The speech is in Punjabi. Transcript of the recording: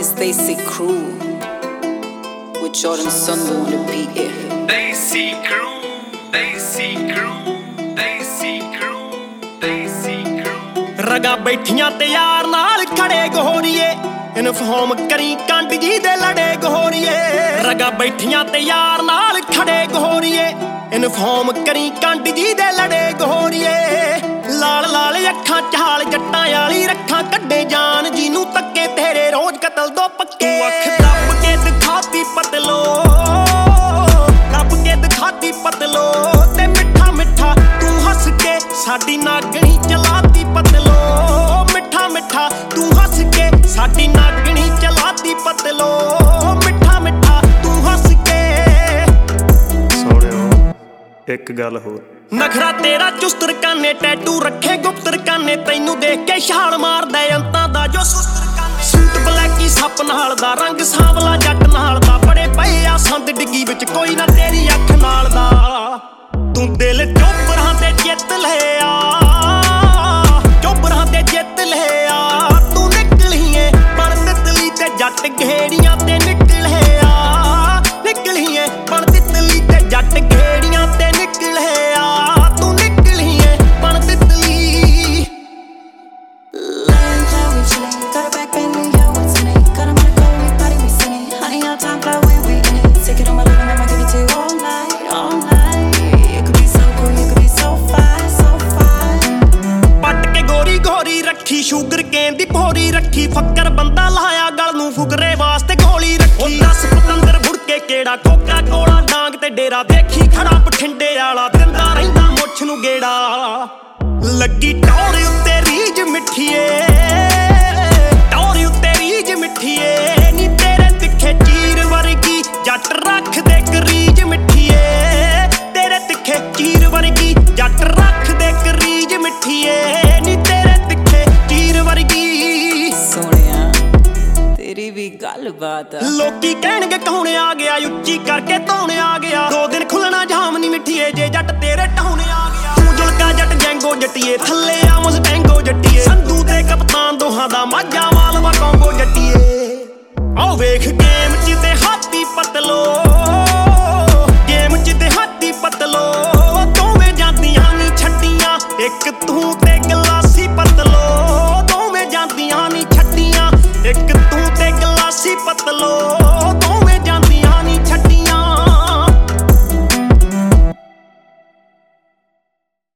Stacy Crew with Jordan Sunmo on the beat. Stacy Crew, Stacy Crew, Stacy Crew, Stacy Crew। ਰਗਾ ਬੈਠੀਆਂ ਤੇ ਯਾਰ ਨਾਲ ਖੜੇ ਗੋਰੀਏ, ਇਨਫਾਰਮ ਕਰੀ ਕੰਡ ਜੀ ਦੇ ਲੜੇ ਗੋਰੀਏ। ਰਗਾ ਬੈਠੀਆਂ ਤੇ ਯਾਰ ਨਾਲ ਖੜੇ ਗੋਰੀਏ, ਇਨਫਾਰਮ ਕਰੀ ਕੰਡ ਜੀ ਦੇ ਲੜੇ ਗੋਰੀਏ। ਲਾਲ ਲਾਲ ਅੱਖਾਂ ਚਾਲ ਜੱਟਾਂ ਵਾਲੀ ਰੱਖਾਂ ਕੱਢੇ ਜਾਨ ਜਿਹਨੂੰ ਤੱਕੇ ਤੇਰੇ ਰੋਜ਼ ਕਤਲ ਦੋ ਪੱਕੇ। ਅੱਖ ਦੱਬ ਕੇ ਦਿਖਾਤੀ ਪਤਲੋ, ਰੱਬ ਕੇ ਦਿਖਾਤੀ ਪਤਲੋ ਤੇ ਮਿੱਠਾ ਮਿੱਠਾ ਤੂੰ ਹੱਸ ਕੇ ਸਾਡੀ ਨਾਗਣੀ ਚਲਾਤੀ ਪਤਲੋ। ਮਿੱਠਾ ਮਿੱਠਾ ਤੂੰ ਹੱਸ ਕੇ ਸਾਡੀ ਨਾਗਣੀ ਚਲਾਤੀ ਪਤਲੋ। ਮਿੱਠਾ ਮਿੱਠਾ ਤੂੰ ਹੱਸ ਕੇ। ਸੋਹਣਿਓ ਇੱਕ ਗੱਲ ਹੋਰ, ਨਖਰਾ ਤੇਰਾ ਚੁਸਤਰ ਕਾਨੇ, ਟੈਟੂ ਰੱਖੇ ਗੁਪਤਰ ਕਾਨੇ, ਤੈਨੂੰ ਦੇਖ ਕੇ ਛਾਲ ਮਾਰਦਾ ਅੰਤਾਂ ਦਾ ਜੋ ਸੁਸਤਰ ਕਾਨੇ। ਸੂਟ ਬਲੈਕੀ ਸੱਪ ਨਾਲ ਦਾ, ਰੰਗ ਸਾਂਵਲਾ ਜੱਟ ਨਾਲ ਦਾ, ਬੜੇ ਪਏ ਆ ਸੰਦ ਡਿੱਗੀ ਵਿੱਚ ਕੋਈ ਨਾ ਤੇਰੀ ਅੱਖ ਨਾਲ ਦਾ। ਤੂੰ ਦਿਲ ਚੋਬਰਾਂ ਤੇ ਜਿੱਤ ਲਿਆ, ਚੋਬਰਾਂ ਤੇ ਜਿੱਤ ਲਿਆ। ਤੂੰ ਨਿਕਲੀਏ ਬਣ ਤਿਤਲੀ ਤੇ ਜੱਟ ਘੇੜੀਆਂ ਤੇ ਨਿਕਲਿਆ, ਨਿਕਲੀਏ ਬਣ ਤਿਤਲੀ ਤੇ ਜੱਟ ਘੇੜੀਆਂ ਤੇ ਨਿਕਲਿਆ। ਤੂੰ ਨਿਕਲੀਏ ਬਣ ਤਿਤਲੀ। ਰੱਖੀ ਸ਼ੂਗਰ ਕੇਨ ਦੀ ਭੋਰੀ ਰੱਖੀ, ਫੱਕਰ ਬੰਦਾ ਲਾਇਆ ਗਲ ਨੂੰ ਫੁਗਰੇ ਵਾਸਤੇ ਗੋਲੀ ਰੱਖੀ। ਉਹ 10 ਪਤੰਦਰ ਬੁੜਕੇ ਕਿਹੜਾ ਕੋਕਾ ਕੋਲਾ ਡਾਂਗ ਤੇ ਡੇਰਾ, ਦੇਖੀ ਖੜਾ ਬਠਿੰਡੇ ਵਾਲਾ ਦਿੰਦਾ ਰਹਿੰਦਾ ਮੁੱਛ ਨੂੰ ਗੇੜਾ। ਲੱਗੀ ਟੌਰ ਉੱਤੇ ਰੀਝ ਮਿੱਠੀਏ, ਟੌਰ ਉੱਤੇ ਰੀਝ ਮਿੱਠੀਏ ਨੀ ਤੇਰੇ ਤਿੱਖੇ ਚੀਰ ਵਰਗੀ ਜੱਟ ਰੱਖਦੇ ਕਰੀਜ ਮਿੱਠੀਏ। ਤੇਰੇ ਤਿੱਖੇ ਚੀਰ ਵਰਗੀ ਜੱਟ ਰੱਖਦੇ ਕਰੀਜ ਮਿੱਠੀਏ ਨੀ ਤੇਰੇ ਤਿੱਖੇ ਚੀਰ ਵਰਗੀ। ਸੋਹਣਿਆ ਤੇਰੀ ਵੀ ਗੱਲ ਬਾਤ ਆ। ਲੋਕੀ ਕਹਿਣਗੇ ਕੌਣ ਆ ਗਿਆ, ਉੱਚੀ ਕਰਕੇ ਧੌਣ ਆ ਗਿਆ। 2 ਦਿਨ ਖੁੱਲਣਾ ਜਾਮ ਨੀ ਮਿੱਠੀਏ ਜੇ ਜੱਟ ਤੇਰੇ ਟਾਉਣ ਆ ਗਿਆ। ਤੂੰ ਜੁਲਕਾ ਜੱਟ ਜੈਂਗੋ ਜੱਟੀਏ, ਥੱਲੇ ਆ ਮੁਸਟੈਂਗੋ ਜੱਟੀਏ। ਸੰਧੂ ਤੇ ਕਪਤਾਨ ਦੋਹਾਂ ਦਾ ਮਾਝਾ ਮਾਲਵਾ ਕੌਂਗੋ ਜੱਟੀਏ। ਆਓ ਵੇਖ ਗੇਮ ਚ ਤੇ ਹਾਥੀ ਪਤਲੋ, ਗੇਮ ਚ ਤੇ ਹਾਥੀ ਪਤਲੋ। ਦੋਵੇਂ ਜਾਂਦੀਆਂ ਨੀ ਛੱਡੀਆਂ, ਇੱਕ ਤੂੰ ਤੇ ਗਲਾਸੀ ਪਤਲੋ। ਦੋਵੇਂ ਜਾਂਦੀਆਂ ਨੀ ਛੱਡੀਆਂ, ਇੱਕ ਤੂੰ ਤੇ ਗਲਾਸੀ ਪਤਲੋ।